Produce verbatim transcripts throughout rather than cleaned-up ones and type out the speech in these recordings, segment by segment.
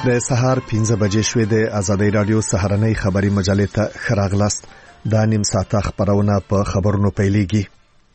د سهار پنځه بجې شوې د آزادۍ رادیو سهارنۍ خبري مجلې ته ښه راغلاست. دا نیم ساعته خبرونه په خبرونو پیلېږي.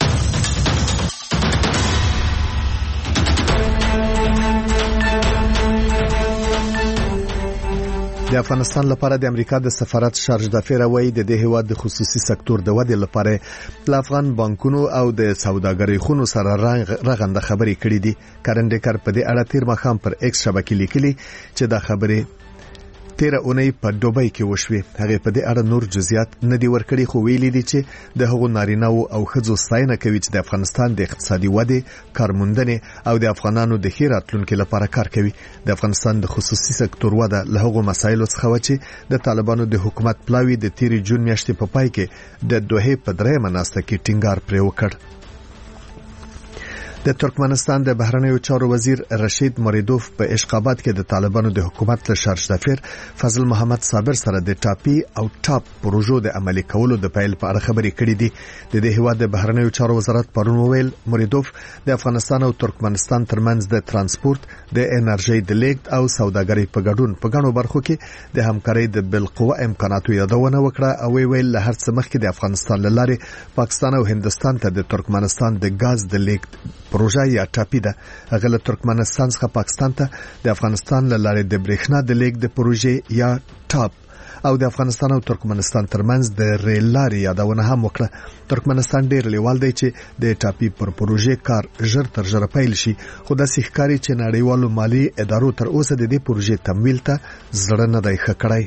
د افغانستان لپاره د امریکا د سفارت شارج دافیر وایي د دې هیواد د خصوصي سکتور د ودې لپاره د افغان بانکونو او د سوداګرۍ خونو سره رغنده خبرې کړې دي. کرندکر په دې اړه تیر مخام پر ایکس شبکې لیکلي چې دا خبرې تیر اونۍ په دوبۍ کې وشوي. هغه په دې اړه نور جزئیات نه دی ورکړي، خو ویلي دي چې د هغو نارینه او ښځو ستاینه کوي چې د افغانستان د اقتصادي ودې، کارموندنې او د افغانانو د ښې راتلونکي لپاره کار کوي. د افغانستان د خصوصي سکتور وده له هغو مسایلو څخه و چې د طالبانو د حکومت پلاوی د تیر جون میاشتې په پای کې د دوحې په درېیمه ناسته کې ټینګار پرې وکړ. د ترکمنستان د بهرنیو چارو وزیر رشید مریدوف په اشقاباد کې د طالبانو د حکومت له شارج دافیر فضل محمد صابر سره د ټاپي او ټاپ پروژو د عملي کولو د پیل په اړه خبرې کړې دي. د دې هیواد د بهرنیو چارو وزارت پرون ویل مریدوف د افغانستان او ترکمنستان ترمنځ د ترانسپورت، د انرژي د لیږد او سوداګرۍ په ګډون په غنو برخو کې د همکارۍ د بالقوه امکاناتو یادونه وکړه او ویل له هر څه مخکې د افغانستان لاره پاکستان او هندستان ته د ترکمنستان د غاز د لیږد پروژه یا ټاپي ده. هغه له ترکمنستان څخه پاکستان ته د افغانستان لاره د برېښنا د لیږد د پروژې یا ټاپ او د افغانستان او ترکمنستان ترمنځ د ریل لارې یادونه هم وکړه. ترکمنستان ډېر لیوال دی چې د ټاپي پر پروژې کار ژر تر ژره پیل شي، خو داسې ښکاري چې نړیوالو مالي ادارو تر اوسه د دې پروژې تمویل ته زړه نه دی ښه کړی.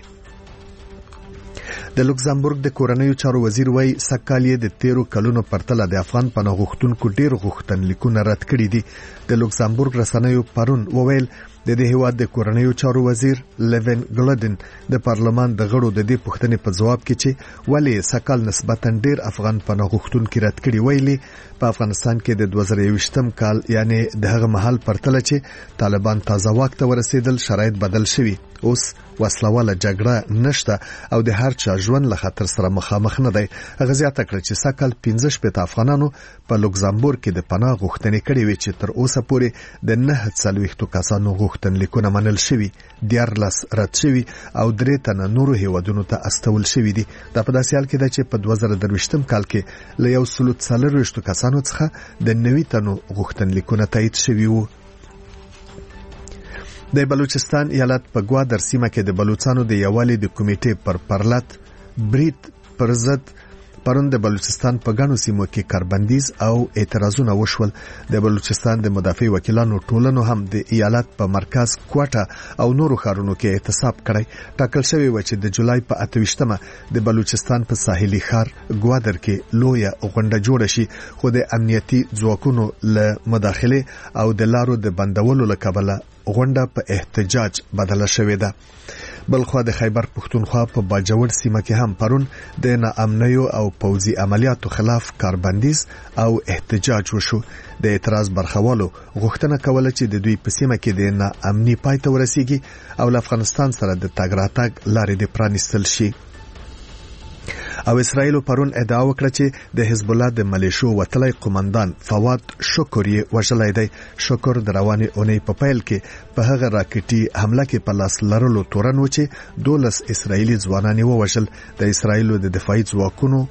د لوکزامبورګ د کورنیو چارو وزیر وایي سکهال یې د تیرو کلونو پرتله د افغان پناه غوښتونکو ډېر غوښتنلیکونه رد کړي دي. د لوکزامبورګ رسنیو پرون وویل د دې هیواد د کورنیو چارو وزیر لیوین ګلډن د پارلمان د غړو د دې پوښتنې په جواب کې چې ولې سکهال نسبتاً ډېر افغان پناه غوښتونکي رد کړي ویلي په افغانستان کې د دوه زره یوویشتم کال یعنی د هغه مهال پرتله چې طالبان تازه واک ته ورسېدل شرایط بدل شوي. اوس وسلواله جګړه نشته او د هر چا ژوند له خطر سره مخامخ نه دی. هغه زیاته کړه چې سکهال پنځه شپېته افغانانو په لوکزامبورګ کې د پناه غوښتنې کړې وې چې تر اوسه پورې د نهه څلوېښتو کسانو غوښتنلیکونه منل شوي، دیارلس رد شوي او درې تنه نورو هیوادونو ته استول شوي دي. دا په داسې حال کې ده چې په دوه زره درویشتم کال کې له یو سلو څلرویشتو کسانو څخه د نوي تنو غوښتنلیکونه تایید شوي وو. د بلوچستان ایالت په ګوادر سیمه کې د بلوچستانو د یووالي د کمیټې پر پرلط برید پر ضد پرون د بلوچستان په غنو سیمو کې کاربندیز او اعتراضونه وشول. د بلوچستان د مدافع وکیلانو ټولنو هم د ایالت په مرکز کوټه او نورو ښارونو کې احتساب کړی. ټاکل شوی و چې د جولای په اته ویشتمه د بلوچستان په ساحلي ښار ګوادر کې لویه غونډه جوړه شي، خو د امنیتي ځواکونو له مداخله او د لارو د بندولو له کبله غونډه په احتجاج بدله شوې ده. بلخوا د خیبر پښتونخوا په باجوړ سیمه کې هم پرون د ناامنیو او پوځي عملیاتو خلاف کاربندیز او احتجاج وشو. د اعتراض برخوالو غوښتنه کوله چې د دوی په سیمه کې د ناامني پای ته ورسیږي او له افغانستان سره د تګ راتګ لارې د پرانیستل شي. او اسرائیل پرون ادعا وکړه چې د حزب الله د ملیشو وتلی قومندان فواد شکر یې وژلی دی. شکر د روانې اونۍ په پیل کې په هغه راکټي حمله کې په لاس لرلو تورن و چې دولس اسرائیلي ځوانان یې ووژل. د اسرائیلو د دفاعي ځواکونو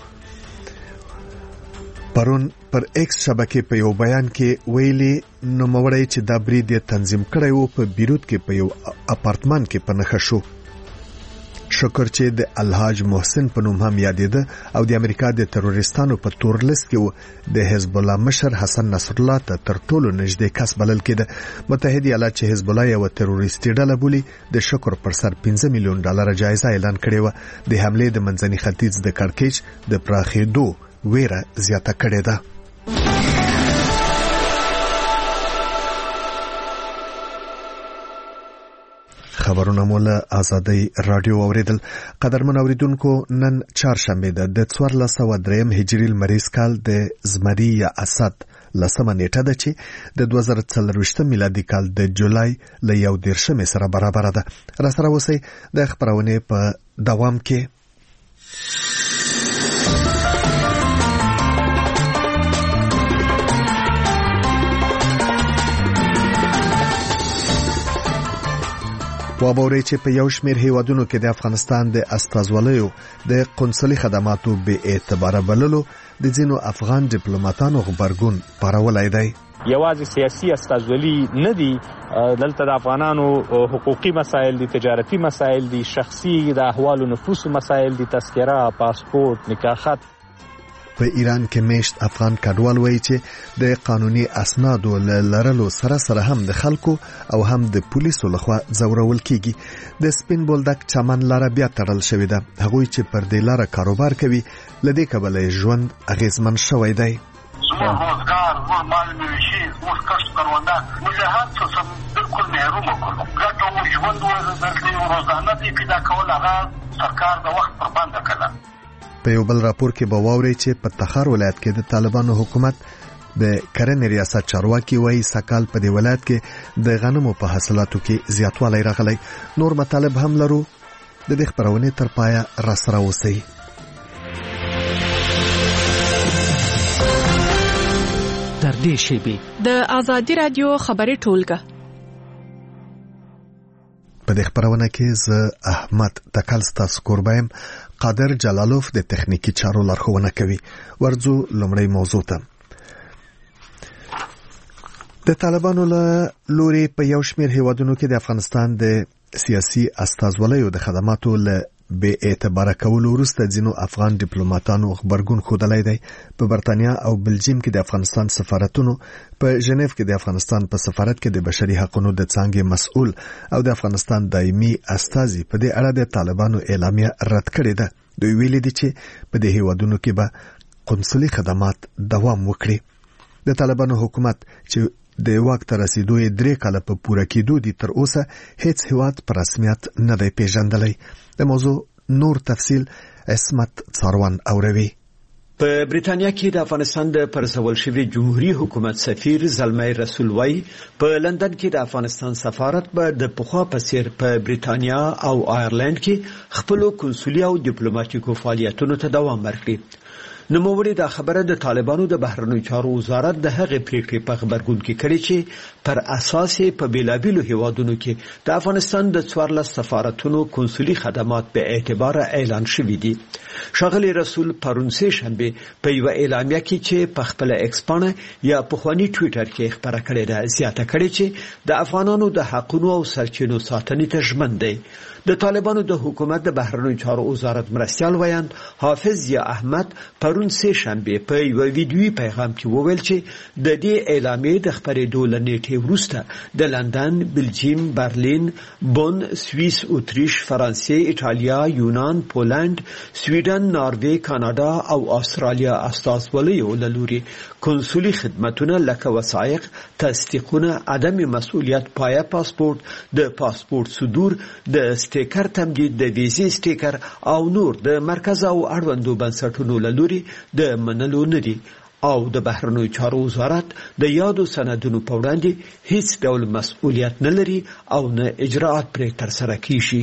پرون پر ایکس شبکې په یو بیان کې ویلي نوموړی چې دا برید یې تنظیم کړی و په بیروت کې په یو اپارتمان کې په نښه شو. شکر چې د الحاج محسن په نوم هم یادېده او د امریکا د تروریستانو په تور لیست کې و. د حزب الله مشر حسن نصر الله ته تر ټولو نږدې کس بلل کېده. متحده ایالات چې حزب الله یو تروریستي ډله بولي د شکر پر سر پنځه میلیون ډالر جایزه اعلان کړې و. د حملې د منځني ختیځ د کړکېچ د پراخېدو ویره زیاته کړې ده. خبرونه مولا آزادۍ رادیو اوریدل. قدرمن اوریدونکو، نن چهارشنبه ده د څوارلس سوه دریم هجري لمریز کال د زمري یا اسد لسمه نیټه ده چې د دوه زره څلرویشتم میلادي کال د جولای له یو دېرشمې سره برابره ده. راسره اوسئ د خپرونې په دوام کې. وابوري چې په یو شمېر هیوادونو کې د افغانستان د استازولیو د قنصلي خدماتو بې اعتباره بللو د ځینو افغان ډیپلوماټانو غبرګون پارولای دی. یوازې سیاسي استازولي نه دي، دلته د افغانانو حقوقي مسایل دي، تجارتي مسایل دي، شخصي د احوال و نفوس مسایل دي، تذکره، پاسپورت، نکاح خط. په ایران کې میشت افغان کډوال وایي چې د قانوني اسنادو لرلو سره سره هم د خلکو او هم د پولیسو لخوا ځورول کیږي. د سپین بولدک چمن لاره بیا تړل شوې ده. هغوی چې پر دې لاره کاروبار کوي له دې کبله ژوند اغیزمن شوی دی. زموږ روزګار، زموږ مال مویشي، زموږ کښت کرونده، موږ هر څه سم بالکل محرومه کړو. ګټه و ژوند و دلته روزانه دې پیدا کول هغه سرکار د وخت پر بنده کړه. په یو بل راپور کې به واورئ چې په تخار ولایت کې د طالبانو حکومت د کرنې ریاست چارواکي وایي سکال په دې ولایت کې د غنمو په حاصلاتو کې زیاتوالی راغلی. نور مطالب هم لرو. د دې خبرونې تر پایه راسره اوسئ. در دې شیبې د آزادي رادیو خبري ټولګه په دې خبرونه کې زه احمد تکل ستاسو کوربایم. قادر جلالوف د تخنیکی چارو لارښوونه کوي. ورځو لومړی موضوع ته. د طالبانو له لوري په یو شمېر هیوادونو کې د افغانستان د سیاسي استازولیو د خدماتو له بې اعتباره کولو وروسته ځینو افغان ډیپلوماټانو غبرګون ښودلی دی. په برتانیا او بلجیم کې د افغانستان سفارتونو، په ژنیف کې د افغانستان په سفارت کې د بشري حقوقو د څانګې مسؤل او د افغانستان دایمي استازي په دې اړه د طالبانو اعلامیه رد کړې ده. دوی ویلي دي چې په دې هیوادونو کې به قنصلي خدمات دوام وکړي. د طالبانو حکومت چې د واک ته رسیدو یې درې کاله په پوره کېدو دي، تر اوسه هیڅ هیواد په رسمیت نه دی پیژندلی. د موضوع نور تفصیل عصمت څاروان اوروي. په بریتانیا کې د افغانستان د پرځول شوی جمهوریت حکومت سفیر زلمي رسول وای په لندن کې د افغانستان سفارت به د پخوا په څیر په بریتانیا او آیرلند کې خپل کنسولي او ډیپلوماټیکو فعالیتونو ته دوام ورکړي. نوموړي دا خبره د طالبانو د بهرنیو چارو وزارت د هغې پریکړې په خبرګون کې کړې چې پر اساس په بیلابیلو هیوادونو کې د افغانستان د څوارلس سفارتونو کنسولي خدمات به اعتبار اعلان شوي دي. ښاغلي رسول پرون سه شنبه په یو اعلامیه کې چې په خپل ایکس پاڼه یا په خواني ټوئیټر کې خبره کړې ده زیاته کړې چې د افغانانو د حقوقو او سرچینو ساتنې ته ژمن دی. د طالبانو د حکومت د بهرنیو چارو وزارت مرستیال ویاند حافظ یا احمد پرون سه شنبه په یو ویډیویي پیغام کې وویل چې د دې اعلامیې د خبرېدو له نیټې وروسته د لندن، بلجیم، برلین، بون، سوئیس، اتریش، فرانسې، ایټالیا، یونان، پولند، سویډن، ناروې، کاناډا او استرالیا استازولیو له لوري کنسولي خدماتونه لکه وثایق، تصدیقونه، عدم مسؤلیت پایه پاسپورت، د پاسپورت صدور، د سټیکر تمدید، د ویزې سټیکر او نور د مرکز او اړوندو بنسټونو له لوري د منلو نه دي او د بهرنیو چارو وزارت د یادو سندونو په وړاندې هیڅ ډول مسؤلیت نه لري او نه اجراءات پرې ترسره کیږي.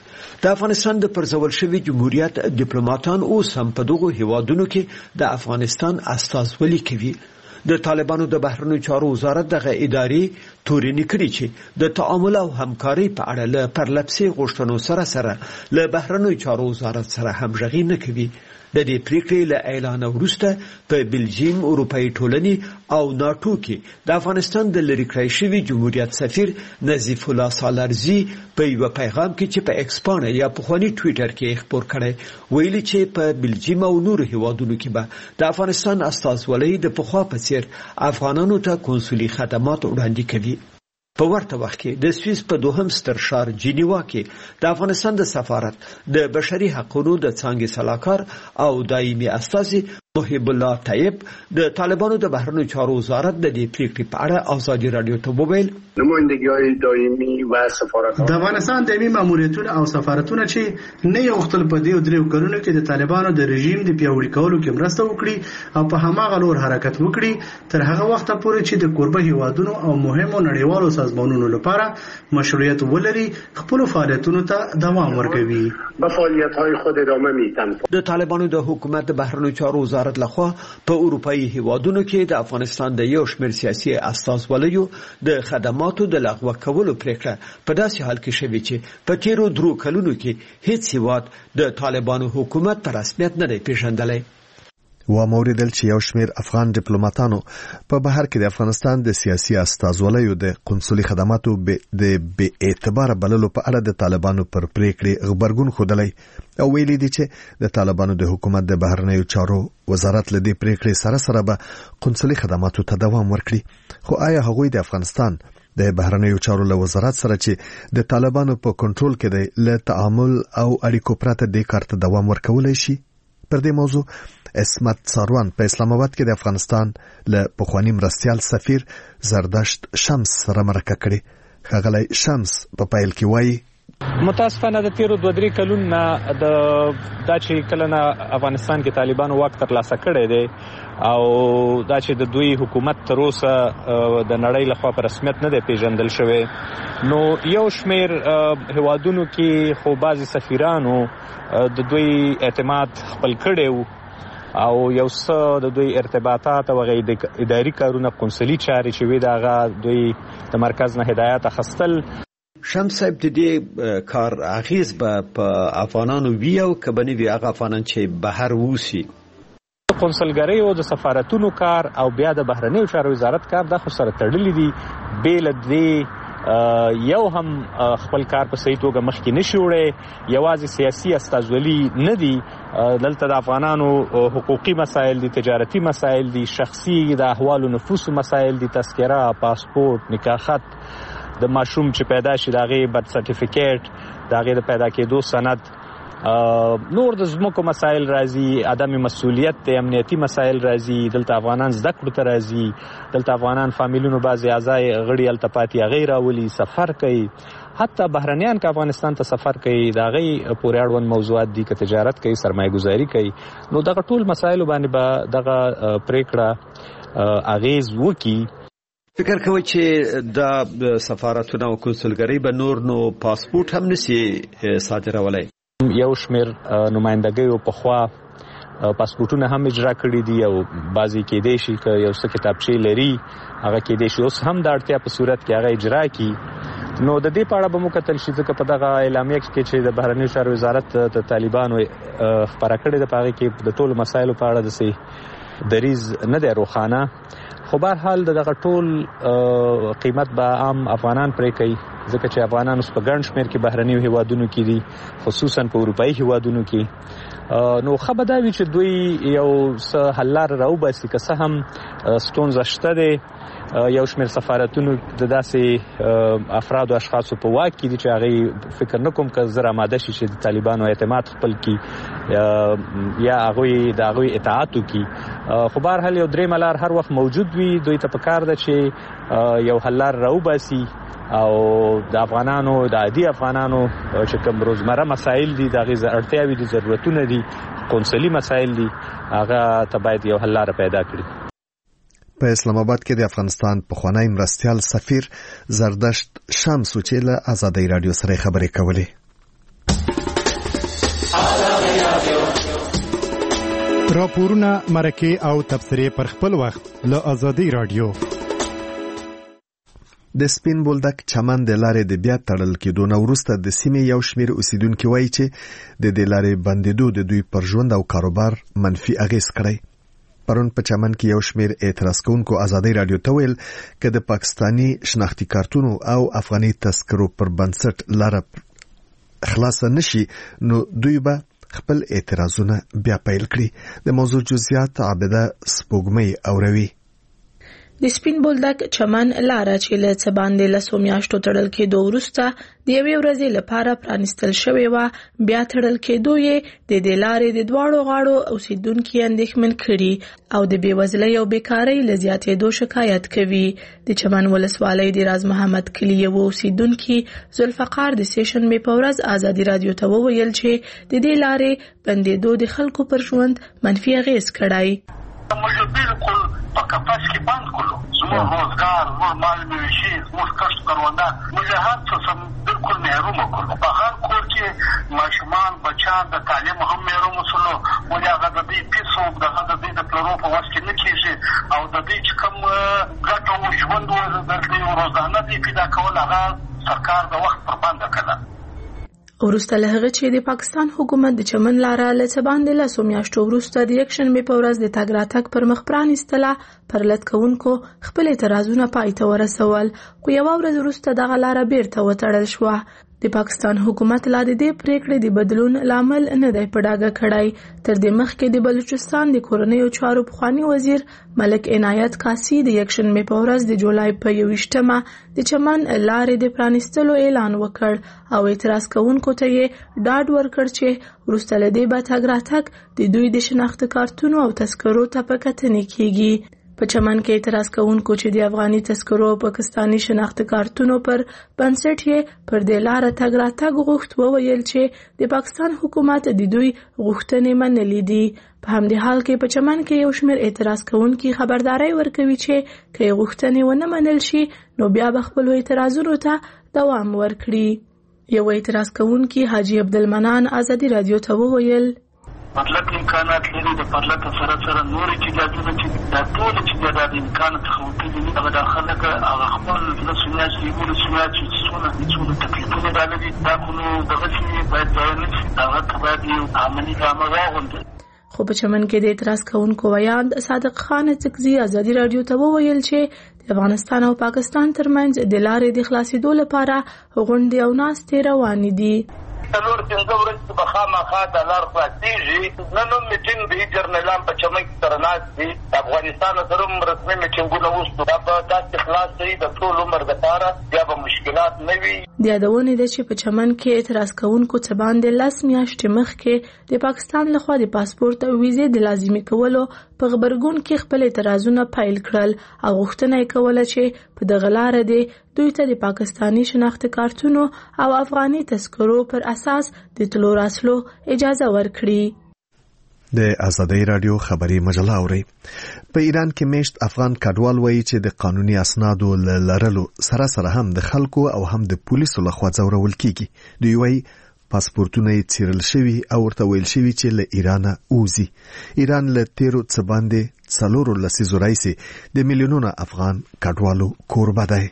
د افغانستان د پرځول شوی جمهوریت ډیپلوماټان اوس هم په دغو هیوادونو کې د افغانستان استازولي کوي. د طالبانو د بهرنیو چارو وزارت دغه ادارې تورنې کړې چې د تعامل او همکارۍ په اړه له پرلپسې غوښتنو سره سره له بهرنیو چارو وزارت سره همغږي نه کوي. د دې پریکړې له اعلان وروسته په بلجیم، اروپאי ټولنې او ناتو کې د افغانستان د لری کړی شوی جمهوریت سفیر نظیف الله سالارزي په یو پیغام کې چې په ایکس پاڼه یا په خواني ټوئیټر کې خبر کړی ویلي چې په بلجیم او نور هیوادونو کې به د افغانستان استازولۍ د پخوا په څیر افغانانو ته کنسولي خدمات وړاندې کوي. په ورته وخت کې د سویس په دوهم ستر ښار جنیوا کې د افغانستان د سفارت د بشري حقوقو د څانګې سلاکار او دایمي استازي محب الله طیب د طالبانو د بهرنیو چارو وزارت د دې پریکړې په اړه آزادي رادیو ته وویل نمایندګي دایمي و سفارتونه د افغانستان دایمي ماموریتونه او سفارتونه چې نه یو خپل په دې درې کلونو کې د طالبانو د رژیم د پیاوړي کولو کې مرسته وکړي او په هماغه لور حرکت وکړي تر هغه وخت پورې چې د قربه هیوادونو او مهمو نړیوالو سازمانونو لپاره مشروعیت ولري خپل فعالیتونو ته دوام ورکوي. به فعالیت‌های خود ادامه میدن. د طالبانو د حکومت د بهرنیو چارو وزارت سفارت لخوا په اروپאי هیوادونو کې د افغانستان د یو شمېر سیاسي استازولیو د خدماتو د لغوه کولو پریکړه په داسې حال کې شوې چې په تیرو درو کلونو کې هیڅ هیواد د طالبانو حکومت په رسمیت نه دی پیژندلی. و موریدل چې یو شمیر افغان ډیپلوماټانو په بهر کې د افغانستان د سیاسي استازولیو د قنصلي خدماتو د بې اعتبار بللو په اړه د طالبانو پر پریکړې خبرګون ښودلی او ویلي دي چې د طالبانو د حکومت د بهرنیو چارو وزارت له دې پریکړې سره سره به قنصلي خدماتو ته دوام ورکړي. خو آیا هغوی د افغانستان د بهرنیو چارو له وزارت سره چې د طالبانو په کنټرول کې دی له تعامل او اړیکو پرته دې کار ته دوام ورکولی شي؟ پر دې موضوع اسمت ساروان په اسلام آباد کې د افغانستان له پخوانی مرستیال سفیر زردشت شمس سره مرکه کړې. ښاغلی شمس په پیل کې وایي متاسفانه د تیرو دوه درې کلونو نه د دا چې کله نه افغانستان کې طالبانو واک ترلاسه کړی دی او دا چې د دوی حکومت تر اوسه د نړۍ لخوا په رسمیت نه دی پیژندل شوی، نو یو شمیر هیوادونو کې خو بعضې سفیرانو د دوی اعتماد خپل کړی وو او یو څه د دوی ارتباطات او اداري کارونه قنصلي چارې چې وي د هغه دوی د مرکز نه هدایت اخیستل. شمس صاحب د دې کار اغیز به په افغانانو وی او کبنی وی هغه افغانان چې بهر ووسی قنصلګری او د سفارتونو کار او بیا د بهرنیو چارو وزارت کار د خو سره تړلې دي. بیل دې یو هم خپل کار په صحیح توګه مخکې نشي وړی، یوازې سیاسي استازولي نه دي، دلته د افغانانو حقوقي مسایل دي، تجارتي مسایل دي، شخصي د احوال و نفوس مسایل دي، تذکره، پاسپورت، نکاح خط، د ماشوم چې پیدا شي د هغې برت سرټیفیکیټ، د هغې د پیدا کېدو سند، نور د ځمکو مسایل راځي، عدم مسؤلیت د امنیتي مسایل راځي، دلته افغانان زده کړو ته راځي، دلته افغانان فامیلونو بعضې اعضای غړي هلته پاتې هغې راولي، سفر کوي، حتی بهرنیان که افغانستان ته سفر کوي د هغې پورې اړوند موضوعات دي، که تجارت کوي، سرمایه ګذاري کوي، نو دغه ټول مسایلو باندې به دغه پریکړه اغیز وکړي. فکر کوي چې د سفارتونو او کنسولګری به نور نو پاسپورت هم نشي صادرولای؟ یو شمیر نمائندګیو په خوا پاسپورتونه هم اجرا کړي دي او بعضی کېدای شي که یو څه کتابچې لري هغه کېدای شي اوس هم د اړتیا په صورت کې هغه اجرا کړي. نو د دې په اړه به مو کتل شي ځکه په دغه اعلامیه کې چې د بهرنیو چارو وزارت د طالبانو خپاره کړې ده په هغې کې د ټولو مسایلو په اړه داسې دریز نه دی روښانه، خو بهرحال دغه ټول قیمت به عام افغانان پرې کوي ځکه چې افغانان اوس په ګڼ شمېر کې بهرنیو هیوادونو کې دي، خصوصا په اروپایي هیوادونو کې. نو ښه به دا وي چې دوی یو څه حل لاره راوباسي، که څه هم ستونزه شته دی، یو شمېر سفارتونو د داسې افرادو اشخاصو په واک کې دي چې هغوی فکر نه کوم که زر آماده شي چې د طالبانو اعتماد خپل کړي یا هغوی د هغوی اطاعت وکړي. خو بهرحال یو درېیمه لار هر وخت موجود وي، دوی ته پکار ده چې یو حل لار راوباسي او د افغانانو د عادي افغانانو چې کوم روزمره مسایل دي، د هغې اړتیاوې دي، ضرورتونه دي، قنصلي مسایل دي، هغه ته باید یو حل لاره پیدا کړي. په اسلام آباد کې د افغانستان پخوانی مرستیال سفیر زردشت شمس چې له آزادۍ رادیو سره خبرې کولې. راپورونه، مرکې او تبصرې پر خپل وخت له آزادۍ رادیو. د سپین بولدک چمن د لارې د بیا تړل کېدو نه وروسته د سیمې یو شمېر اوسیدونکي وایي چې د دې لارې بندېدو د دوی پر ژوند او کاروبار منفي اغېز کړی. پرون په چمن کې یو شمېر اعتراض کوونکو آزادۍ رادیو ته ویل که د پاکستاني شناختي کارتونو او افغاني تذکرو پر بنسټ لاره خلاصه نشي نو دوی به خپل اعتراضونه بیا پیل کړي. د موضوع جزئیات عابده سپوږمۍ اوروي. د سپین بولدک چمن لاره چې له څه باندې لسو میاشتو تړل کېدو وروسته د یوې ورځې لپاره پرانیستل شوې وه، بیا تړل کېدو یې د دې لارې د دواړو غاړو اوسیدونکي اندېښمن کړي او د بېوزلۍ او بیکارۍ له زیاتېدو شکایت کوي. د چمن ولسوالۍ د راز محمد کلي یو اوسیدونکي ذوالفقار د سې شنبې په ورځ آزادي رادیو ته وویل چې د دې لارې بندېدو د خلکو پر ژوند منفي اغېز کړی. په کپاس کې بند کړو، زموږ روزګار، زموږ مال مویشي، زموږ کښت کرونده، موږ هر څه سم بالکل محرومه کړو. په هر کور کې ماشومان، بچیان د تعلیم هم محروم شول، ولې هغه د دوی پیسو، دغه د دوی د پلورو په واسطه نه کیږي او د دې چې کوم ګټه او ژوند او د روزانه دی پیدا کول هغه سرکار د وخت پر باندې کړه. وروسته له هغه چې د پاکستان حکومت د چمن لاره له څه باندې له څو میاشتو وروسته د یکشنبې په ورځ د تګ راتګ پر مخ پرانیستله، پر لټ کوونکو خپل اعتراضونه پای ته ورسول، خو یوه ورځ وروسته دغه لاره بیرته وتړل شوه. د پاکستان حکومت لا د دې پریکړې د بدلون لامل نه دی په ډاګه کړی. تر دې مخکې د بلوچستان د کورنیو چارو پخوانی وزیر ملک عنایت کاسي د یکشنبې په ورځ د جولای په یوویشتمه د چمن لارې د پرانیستلو اعلان وکړ او اعتراض کوونکو ته یې ډاډ ورکړ چې وروسته له دې به تګ راتګ د دوی د شناخت کارتونو او تذکرو ته په کتنې کیږي. په چمن کې اعتراض کوونکو چې د افغاني تذکرو او پاکستاني شناخت کارتونو پر بنسټ یې پر دې لاره تګ راتګ غوښت، وویل چې د پاکستان حکومت د دوی غوښتنې منلې دي. په همدې حال کې په چمن کې یو شمېر اعتراض کوونکي خبرداري ورکوي چې که یې غوښتنې ونه منل شي نو بیا به خپلو اعتراضونو ته دوام ورکړي. یو اعتراض کوونکی حاجي عبدالمنان ازادي رادیو ته وویل مطلب امکانات لري د پرلط سره سره نور چې دادونه چې دا ټول چې د امکان څخه وتلي هغه د خلک هغه خپل د سنیاس یو د سنیاس چې څونه څونه تکلیفونه راغلي دا خو دغه چې باید ځان هغه باید یو عملي ګام واغوندي. خو په چمن کې د اعتراض کوونکو ویاند صادق خان تکزی ازادي رادیو ته وویل چې د افغانستان او پاکستان ترمنځ د لارې د خلاصېدو لپاره غونډې او ناستې روانې دي. څلور پنځه ورځې به خامخا د لار خلاصېږي. نن هم میټینګ دی، جرنیلان په چمن کې سره ناست دي. د افغانستان سره هم رسمي میټینګونه وشو، دا به داسې خلاص شي د ټول عمر دپاره، بیا به مشکلات نه وي. د یادونې ده چې په چمن کې اعتراض کوونکو څه باندې لس میاشتې مخکې د پاکستان لخوا د پاسپورت او ویزې د لازمي کولو په غبرګون کې خپل اعتراضونه پیل کړل او غوښتنه یې کوله چې په دغه لاره د دوی ته د پاکستاني شناخت کارتونو او افغاني تذکرو پر اساس د تلو راتلو اجازه ورکړي. د ازادي رادیو خبري مجله اوري. په ایران کې میشت افغان کډوال وایي چې د قانوني اسنادو لرلو سره سره هم د خلکو او هم د پولیسو لخوا ځورول کیږي. دوی وایي پاسپورتونه یې څیرل شوي او ورته ویل شوي چې له ایرانه وځي. ایران له تیرو څه باندې څلورو لسیزو راهیسې د میلیونونو افغان کډوالو کوربه دی.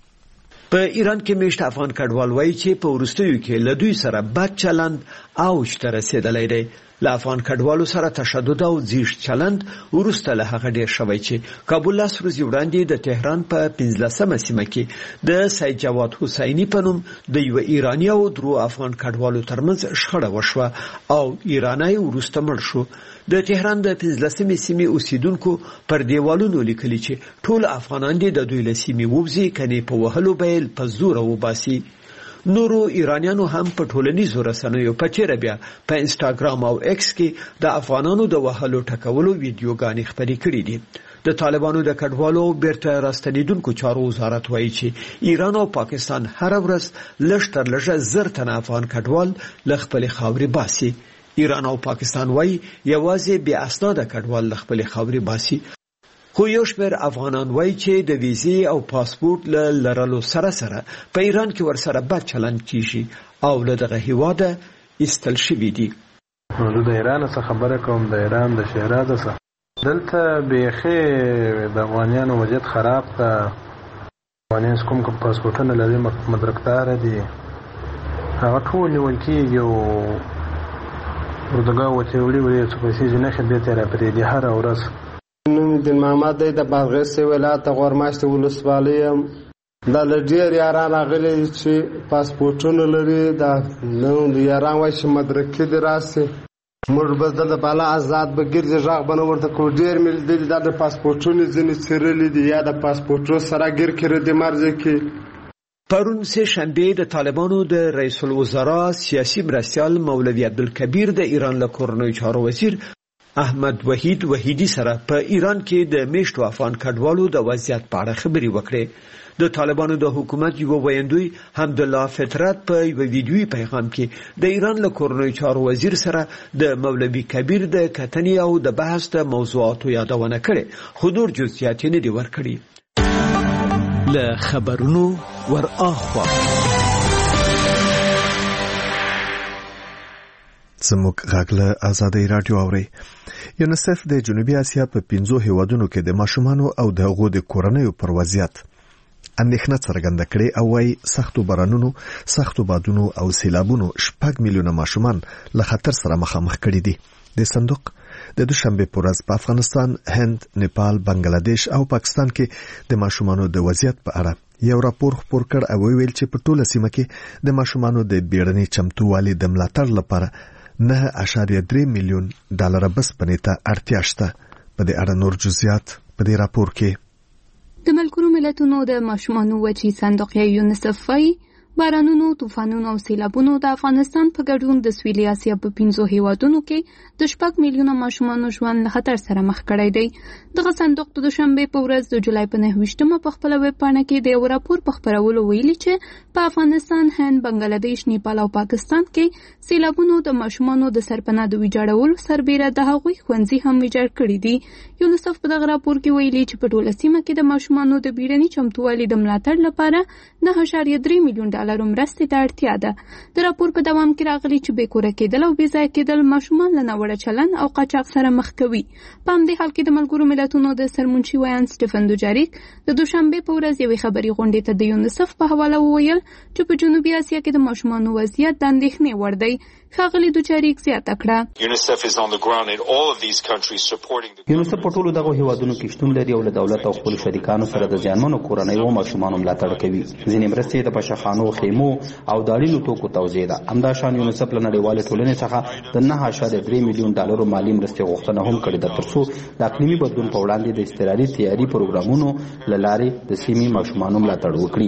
په ایران کې میشت افغان کډوال وایي چې په وروستیو کې له دوی سره بد چلند اوج ته رسېدلی دی. له افغان کډوالو سره تشدد او زیږ چلند وروسته له هغه ډیر شوی چې کابل لاس ورځې وړاندې د تهران په پنځلسمه سیمه کې د سید جواد حسینی په نوم د یو ایرانی او درو افغان کډوالو ترمنځ شخړه وشوه او ایرانی وروسته مړ شو. د تهران د پنځلسمې سیمې اوسیدونکو پر دیوالونو لیکلي چې ټول افغانان دي د دوی له سیمې ووځي، کنې په وهلو بیل په زوره وباسي. نورو ایرانیانو هم په ټولنیزو رسنیو په چیرې بیا په انسټاګرام او ایکس کې د افغانانو د وهلو ټکولو ویډیوګانې خپرې کړې دي. د طالبانو د کډوالو بیرته راستنیدونکو چارو وزارت وایي چې ایران او پاکستان هر ورځ لږ تر لږه زر تنه افغان کډوال له خپلې خاورې باسي. ایران او پاکستان وایي یوازې بې اسناده کډوال له خپلې خاورې باسي. خو یو شمېر افغانان وایي چې د ویزې او پاسپورت له لرلو سره سره په ایران کې ورسره بد چلند کیږي او له دغه هیواده ایستل شوي دي. زه د ایران څخه خبره کوم، د ایران د شهرازه څخه. دلته بیخي د افغانیانو وضعیت خراب ده. افغانیان کوم کوم پاسپورټونه لري مدرکداره دي، هغه ټول نیول کېږي او اردوګاه ورته وړي وړي څو پیسې چې نښې بېرته راپرېږدي هره ورځ. نوم دین محمد دی، د بادغیس ولایت د غورماشت ولسوالۍ یم. دا له ډېر یاران راغلي چې پاسپورټونه لري، دا نوم د یاران وایي چې مدرکې دې راسي، موږ به دلته بالا آزاد به ګرځي، غږ به نه ورته کوو. ډېر مې لیدلي دا د پاسپورټونو ځینې څیرلي دي یا د پاسپورټو سره ګیر کړي دي مرزه کې. پرون سه شنبه د طالبانو د رئیس الوزرا سیاسي مرستیال مولوی عبدالکبیر د ایران له کورنیو چارو وزیر احمد وحید وحیدی سره په ایران کې د میشتو افغان کډوالو د وضعیت په اړه خبرې وکړې. د طالبانو د حکومت یو ویاندوی حمدالله فطرت په یو ویډیوي پیغام کې د ایران له کورنیو چارو وزیر سره د مولوی کبیر د کتنې او د بحث د موضوعاتو یادونه کړې، خو نور جزئیات نه دي ورکړي. له خبرونو ور اخوا زموږ غاګله آزادۍ رادیو اوري. یونیسف د جنوبي اسیا په پنځو هیوادونو کې د ماشومانو او د هغو د کورنیو پر وضعیت اندېښنه څرګنده کړې او وايي سختو بارانونو، سختو بادونو او سیلابونو شپږ میلیونه ماشومان له خطر سره مخامخ کړي دي. د صندوق د دوشنبه پر ورځ په افغانستان، هند، نیپال، بنگلاديش او پاکستان کې د ماشومانو د وضعیت په اړه یو راپور خپور کړ او ویل چې په ټوله سیمه کې د ماشومانو د بیړني چمتووالي د ملاتړ لپاره نه اعشاریه درې میلیون ډالر بس پنيته اړتیا شته. په دې اړه نور جزئیات په دې راپور کې. د ملګرو ملتونو د ماشومانو وچی صندوق یونیسف وايي بارانونو، طوفانونو او سیلابونو د افغانستان په ګډون د سویلي اسیا په پنځو هیوادونو کې د شپږ میلیونه ماشومانو ژوند له خطر سره مخ کړی دی. دغه صندوق د دوشنبه په ورځ د جولای په نهه ویشتمه په خپل ویب پاڼه کې د یو راپور په خپرولو ویلي چې په افغانستان، هند، بنگلاديش، نیپال او پاکستان کې سیلابونو د ماشومانو د سرپناه د ویجاړولو سربېره د هغوی ښوونځي هم ویجاړ کړي دي. یونیسف په دغه راپور کې ویلي چې په ټوله سیمه کې د ماشومانو د بیړني چمتووالي د ملاتړ لپاره نه اعشاریه درې میلیون ډالر مرستې ته اړتیا ده. د راپور په دوام کې راغلي چې بې کوره کېدل او بې ځایه کېدل ماشومان له ناوړه چلند او قاچاق سره مخ کوي. په همدې حال کې د ملګرو ملتونو د سرمنشي ویان سټیفن دوجاریک د دوشنبه په ورځ یوې خبري غونډې ته د یونیسف په حواله وویل چې په جنوبي اسیا کې د ماشومانو وضعیت د اندېښنې وړ دی. ښاغلي دوجاریک زیاته کړه یونیسف په ټولو دغه هیوادونو کې شتون لري او له دولت او خپل شریکانو سره د ځانمنو کورنیو ماشومانو ملاتړ کوي. ځینې مرستې د پشخانو، خیمو او د اړینو توکو توزیع ده. همدا شان یونیسف له نړیوالې ټولنې څخه د نه اعشاریه درې میلیون ډالرو مالي مرستې غوښتنه هم کړې ده ترڅو د اقلیمي بدلون په وړاندې د اضطراري تیاري پروګرامونو له لارې د سیمې ماشومانو ملاتړ وکړي.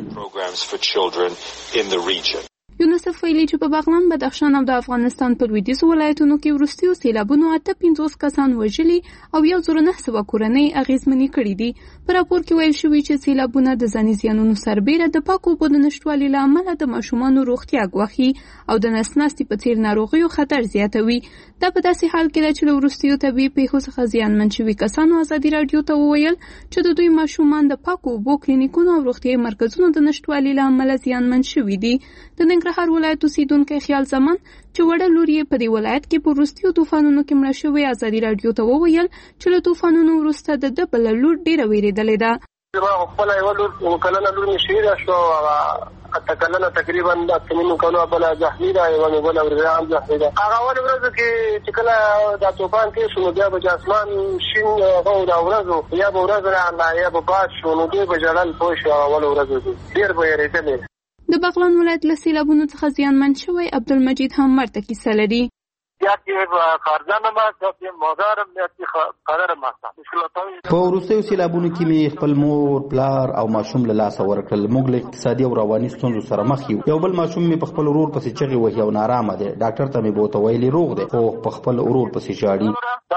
یونیسف ویلي چې په بغلان، بدخشان او د افغانستان په لویدیځو ولایتونو کې وروستیو سیلابونو اته پنځوس کسان وژلي او یو زر نه سوه کورنۍ اغېزمنې کړي دي. په راپور کې ویل شوي چې سیلابونه د ځاني زیانونو سربېره د پاکو اوبو د نشتوالي له امله د ماشومانو روغتیا ګواښي او د نس ناستي په څېر ناروغیو خطر زیاتوي. دا په داسې حال کې ده چې له وروستیو طبیعي پیښو څخه زیانمن شوي کسانو ازادي راډیو ته وویل چې د دوی ماشومان د پاکو اوبو کلینیکونو او روغتیایي مرکزونو د نشتوالي له امله زیانمن شوي دي. د ننګرهار ولایت اوسیدونکی خیال زمان چې وړه لور یې په دې ولایت کې په وروستیو طوفانونو کې مړه شوې ازادي راډیو ته وویل چې له طوفانونو وروسته د ده بله لور ډېره وېرېدلې ده. زما خپله یوه لور کلنه لور مې شهیده شوه، اته کلنه تقریبا اته نیمو کلونه بله زخمي ده، یوه مې بله ورځ هم زخمي ده. هغه اولې ورځو کې چې کله دا طوفان تېر شو نو بیا به چې اسمان شین هغه دا ورځو یا به ورځ راغله یا به باد شو نو دوی به ژړل پوه شو. هغه اولو ورځو کې ډېر به وېرېدلې. د بغلان ولایت له سیلابونو څخه زیانمن شوی عبدالمجید هم مرته کیسه لري. په وروستیو سیلابونو کې مې خپل مور، پلار او ماشوم له لاسه ورکړل. موږ له اقتصادي او رواني ستونزو سره مخ یو. یو بل ماشوم مې په خپل ورور پسې چغې وهي او نارامه دی. ډاکټر ته مې بوته ویلي روغ دی خو په خپل ورور پسې ژاړي.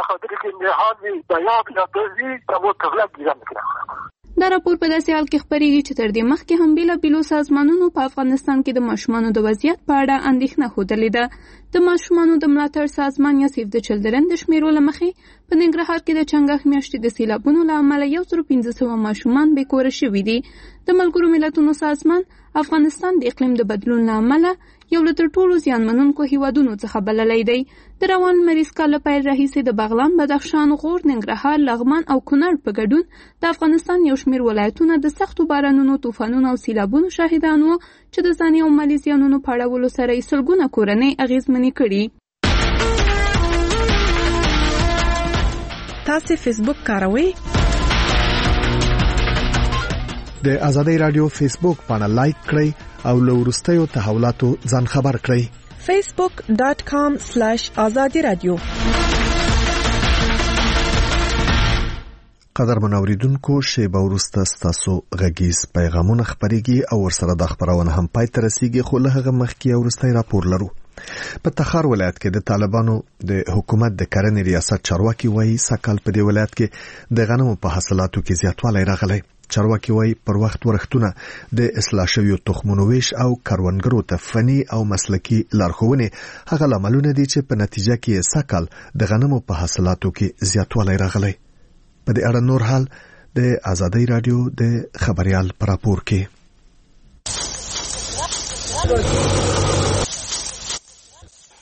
دا راپور په داسې حال کې خپرېږي چې تر دې مخکې هم بېلابېلو سازمانونو په افغانستان کې د ماشومانو د وضعیت په اړه اندېښنه ښودلې ده. د ماشومانو د ملاتړ سازمان یا سیف د چلډرن د شمیرو له مخې په ننګرهار کې د چنګاښ میاشتې د سیلابونو له امله یو زر پنځه سوه ماشومان بې کوره شوي دي. د ملګرو ملتونو سازمان افغانستان د اقلیم د بدلون له امله یو له تر ټولو زیانمنونکو هیوادونو څخه بللی دی. د روان لمریز کال له پیل راهیسې د بغلان، بدخشان، غور، ننګرهار، لغمان او کونړ په ګډون د افغانستان یو شمېر ولایتونه د سختو بارانونو، طوفانونو او سیلابونو شاهدان وو چې د ځاني او مالي زیانونو په اړولو سره یې سلګونه کورنۍ اغېزمنې کړي. تاسو فیسبوک کاروئ؟ د آزادۍ رادیو فیسبوک پاڼه لایک کړئ او له وروستیو تحولاتو ځان خبر کړئ. facebook dot com slash azadi radio. قدر منوریدونکو شیبه وروسته ستاسو غږیز پیغامونه خپرېږي او ورسره د خبرونه هم پای ته رسیږي. خو له هغه مخکې وروستی راپور لرو. په تخار ولایت کې د طالبانو د حکومت د کرنې ریاست چارواکي وایي سکهال په دې ولایت کې د غنمو په حاصلاتو کې زیاتوالی راغلی. چارواکي وایي پر وخت ورښتونه د اصلاح شویو تخمونو ویش او کروندګرو ته فني او مسلکي لارښوونې هغه لاملونه دي چې په نتیجه کې سکهال د غنمو په حاصلاتو کې زیاتوالی راغلی. په دې اړه نور حال د آزادۍ رادیو د خبريال پر راپور کې. په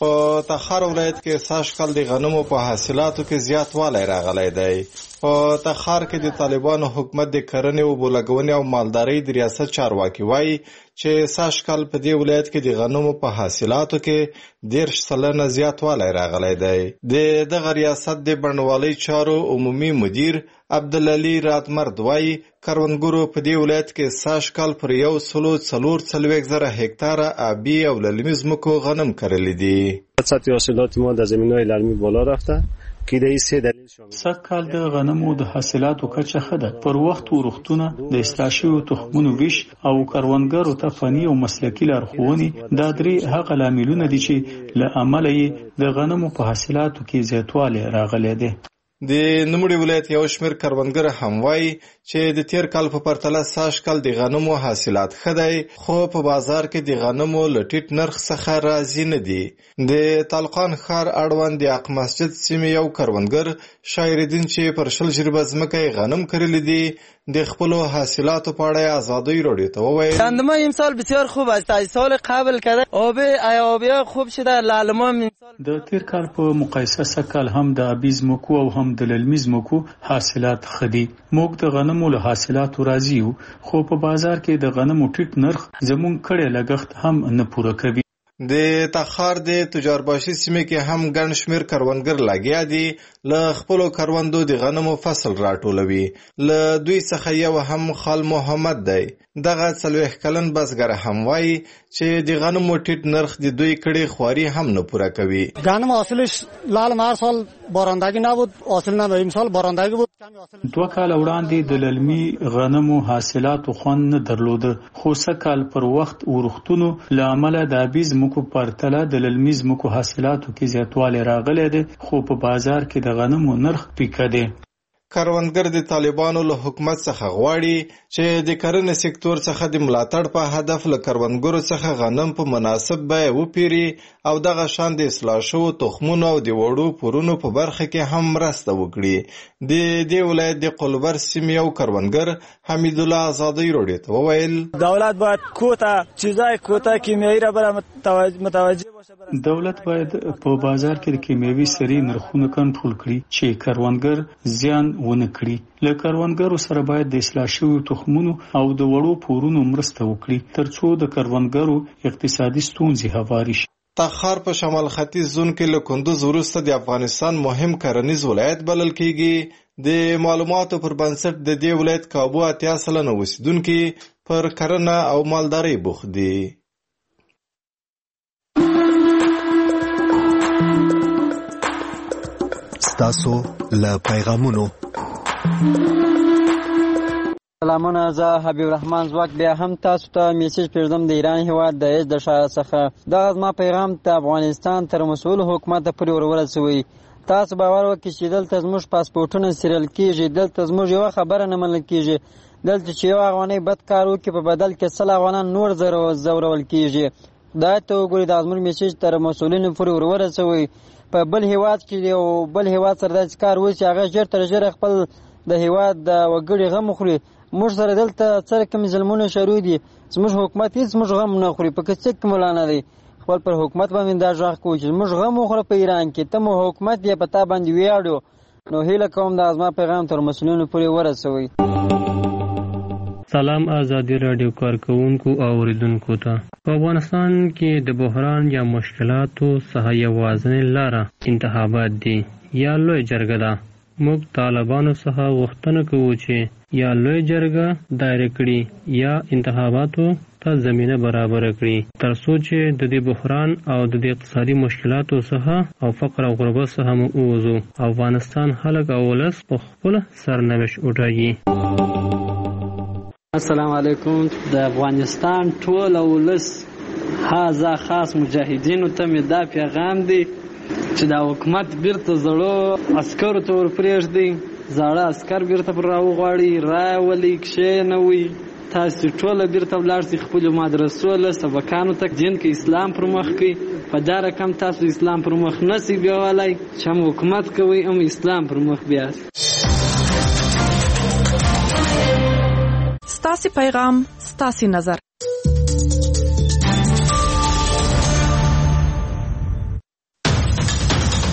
په تخار ولایت کې سږ کال د غنمو په حاصلاتو کې زیاتوالی راغلی دی. په تخار کې د طالبانو حکومت د کرنې او بولګونې او مالدارۍ د ریاست چارواکي وایي چې سږ کال په دې ولایت کې د غنمو په حاصلاتو کې دېرش سلنه زیاتوالی راغلی دی. د دغه ریاست د بڼوالۍ چارو عمومي مدیر عبدالعلي راتمرد وایي کروندګرو په دې ولایت کې سږ کال پر یو سلو څلور څلوېښت زره هکتاره آبی او للمي ځمکو غنم کرلی دي. سطح حاصلات ما در زمینهای للمی بالا رفته که د سه دلیل شامل سږکال د غنمو د حاصلاتو کچه ښه ده. پر وخت ورښتونه د اصلاح شویو تخمونو ویش او کروندګرو ته فني او مسلکي لارښوونې دا درې هغه لاملونه دي چې له امله یې د غنمو په حاصلاتو کې زیاتوالی راغلی دی. د نوموړي ولایت یو شمېر کروندګر هم وایي چې د تیر کال په پرتله سږ کال د غنمو حاصلات ښه دی، خو په بازار کې د غنمو له ټیټ نرخ څخه راضي نه دي. د تالقان ښار اړوند د اق مسجد سیمې یو کروندګر شایردین چې پر شل جریبه ځمکه یې غنم کرلی دي د خپلو حاصلاتو په اړه ازادۍ راډیو ته وویل گندم امسال بسیار خوب است. از سال قبل کرده آب ایابیا خوب شده. لالما د تیر کال په مقایسه سږکال هم د آبي ځمکو او هم د للمي ځمکو حاصلات ښه دي. موږ د غنمو له حاصلاتو راضي یو، خو په بازار کې د غنمو ټیټ نرخ زموږ کړی لګښت هم نه پوره کوي. د تخار د تجارباشي سیمې کې هم ګڼ شمېر کروندګر لګیا دي له خپلو کروندو د غنمو فصل راټولوي. له دوی څخه یو هم خال محمد دی. دغه څلوېښت کلن بزګر هم وایي چې د غنمو ټیټ نرخ د دوی کړې خواري هم نه پوره کوي. غنم حاصلش لال هر سال بارندگی نبود، حاصل نبود. امسال بارندگی بود. دوه کال وړاندې د للمي غنمو حاصلاتو خوند نه درلوده، خو سږکال پر وخت ورښتونو له امله د آبي ځمکو پرتله د للمي ځمکو حاصلاتو کې زیاتوالی راغلی دی، خو په بازار کې د غنمو نرخ پیکه دی. کروندګر د طالبانو له حکومت څخه غواړي چې د کرنې سکتور څخه د ملاتړ په هدف له کروندګرو څخه غنم په مناسب بیه وپیري او دغه شان د اصلاح شوو تخمونو او د وړو پورونو په برخه کې هم مرسته وکړي. د دې ولایت د قلبر سیمې یو کروندګر حمید الله آزادۍ راډیو ته وویل دولت باید کوتا چیزای کوتا کیمیایی را بر متوجه باشه. دولت باید په بازار کې د کیمیاوي سرې نرخونه کنټرول کړي چې کروندګر زیان ونه کړي. له کروندګرو سره باید د اصلاح شویو تخمونو او د وړو پورونو مرسته وکړي ترڅو د کروندګرو اقتصادي ستونزې هوارې شي. تخار په شمال ختیځ زون کې له کندوز وروسته د افغانستان مهم کرنیز ولایت بلل کیږي. د معلوماتو پر بنسټ د دې ولایت کابو اتیا سلنه اوسیدونکي پر کرنه او مالدارۍ بوخت دي. ستاسو له پیغامونو سلامونه، زه حبیب الرحمن زواک بیا هم تاسو ته میسج پرېږدم د ایران هېواد د ایز د ښار څخه. دغه زما پیغام د افغانستان تر مسؤل حکومته پورې ورورسوئ. تاسو باور وکړئ چې دلته زموږ پاسپورټونه سیریل کېږي، دلته زموږ یوه خبره نه منل کېږي. دلته چې یو افغانۍ بد کار وکړي په بدل کې سل افغانان نور ځورول کېږي. خدای ته وګورئ، دا زموږ میسج تر مسؤلینو پورې ورورسوئ. په بل هېواد کې یو بل هېواد سره داسې کار وشي هغه ژر تر ژره خپل د هېواد د وګړي غم وخوري. موږ سره دلته څه رقم ظلمونه شروع دي. زموږ حکومت هېڅ زموږ غم نه خوري، په کڅه کې مولا نه دی. خپل پر حکومت باندې دا غږ کوي چې موږ غم وخوره په ایران کې، ته مو حکومت یې په تا باندې ویاړو. نو هیله کوم دا زما پیغام تر مسؤلینو پورې ورسوئ. سلام آزادی رادیو کارکونکو او اوریدونکو ته. په افغانستان کې د بحران یا مشکلاتو څخه یوازینۍ لاره انتخابات دي یا لوی جرګه ده. موږ طالبانو څخه غوښتنه کوو چې یا لوی جرګه دایره کړي یا انتخاباتو ته زمینه برابر کړي ترڅو چې د دې بحران او د دې اقتصادي مشکلاتو څخه او فقر او غربت څخه مو ووځو. افغانستان خلک او ولس په خپل سرنوشت وټاکي. السلام علیکم. د افغانستان ټول ولس هاذا خاص مجاهدینو ته مې دا پیغام دی چې دا حکومت بیرته زړو عسکرو ته ورپرېږدي، زاړه عسکر بیرته پر راوغواړي، راولي کښېنوي. تاسو ټوله بیرته ولاړ شئ خپلو مدرسو له سبقانو ته، دین کې اسلام پر مخ کړئ. په دا رقم تاسو اسلام پر مخ نسئ بیولی چې هم حکومت کوئ هم اسلام پر مخ بیاست. ستاسې پیغام ستاسې نظر.